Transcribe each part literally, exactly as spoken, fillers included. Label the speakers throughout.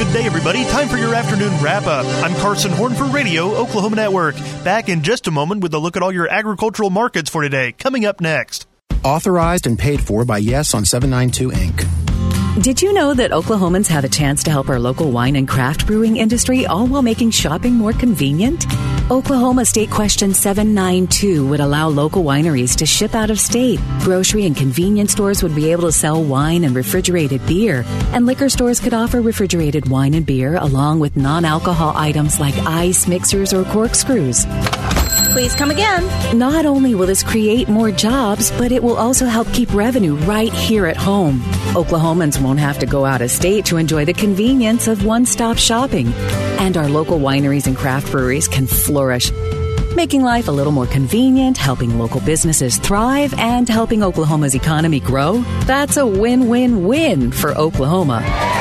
Speaker 1: Good day, everybody. Time for your afternoon wrap-up. I'm Carson Horn for Radio Oklahoma Network. Back in just a moment with a look at all your agricultural markets for today. Coming up next.
Speaker 2: Authorized and paid for by Yes on seven ninety-two Incorporated.
Speaker 3: Did you know that Oklahomans have a chance to help our local wine and craft brewing industry, all while making shopping more convenient? Oklahoma State Question seven ninety-two would allow local wineries to ship out of state. Grocery and convenience stores would be able to sell wine and refrigerated beer. And liquor stores could offer refrigerated wine and beer along with non-alcohol items like ice, mixers, or corkscrews.
Speaker 4: Please come again.
Speaker 3: Not only will this create more jobs, but it will also help keep revenue right here at home. Oklahomans won't have to go out of state to enjoy the convenience of one-stop shopping. And our local wineries and craft breweries can flourish, making life a little more convenient, helping local businesses thrive, and helping Oklahoma's economy grow. That's a win-win-win for Oklahoma.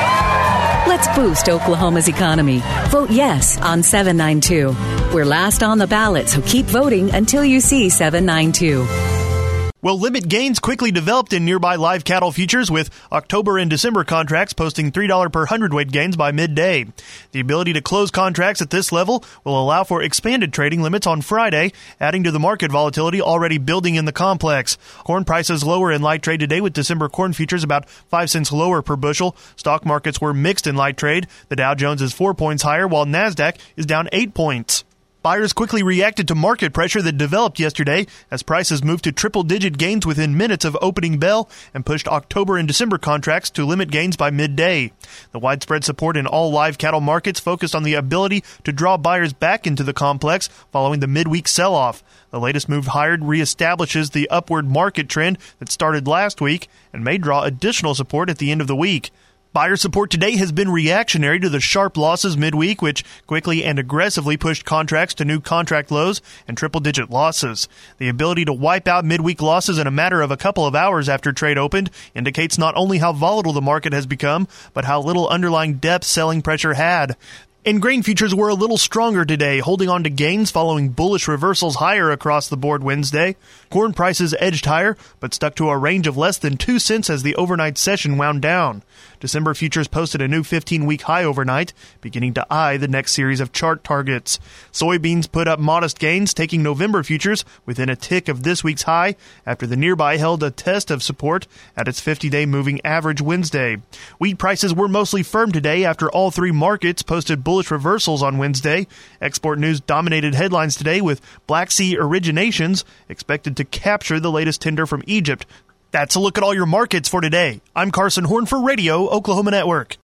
Speaker 3: Let's boost Oklahoma's economy. Vote yes on seven ninety-two. We're last on the ballot, so keep voting until you see seven ninety-two.
Speaker 1: Well, limit gains quickly developed in nearby live cattle futures, with October and December contracts posting three dollars per hundredweight gains by midday. The ability to close contracts at this level will allow for expanded trading limits on Friday, adding to the market volatility already building in the complex. Corn prices lower in light trade today, with December corn futures about five cents lower per bushel. Stock markets were mixed in light trade. The Dow Jones is four points higher, while NASDAQ is down eight points. Buyers quickly reacted to market pressure that developed yesterday as prices moved to triple-digit gains within minutes of opening bell and pushed October and December contracts to limit gains by midday. The widespread support in all live cattle markets focused on the ability to draw buyers back into the complex following the midweek sell-off. The latest move higher reestablishes the upward market trend that started last week and may draw additional support at the end of the week. Buyer support today has been reactionary to the sharp losses midweek, which quickly and aggressively pushed contracts to new contract lows and triple-digit losses. The ability to wipe out midweek losses in a matter of a couple of hours after trade opened indicates not only how volatile the market has become, but how little underlying depth selling pressure had. And grain futures were a little stronger today, holding on to gains following bullish reversals higher across the board Wednesday. Corn prices edged higher, but stuck to a range of less than two cents as the overnight session wound down. December futures posted a new fifteen-week high overnight, beginning to eye the next series of chart targets. Soybeans put up modest gains, taking November futures within a tick of this week's high after the nearby held a test of support at its fifty-day moving average Wednesday. Wheat prices were mostly firm today after all three markets posted bullish reversals on Wednesday. Export news dominated headlines today, with Black Sea originations expected to capture the latest tender from Egypt. That's a look at all your markets for today. I'm Carson Horn for Radio Oklahoma Network.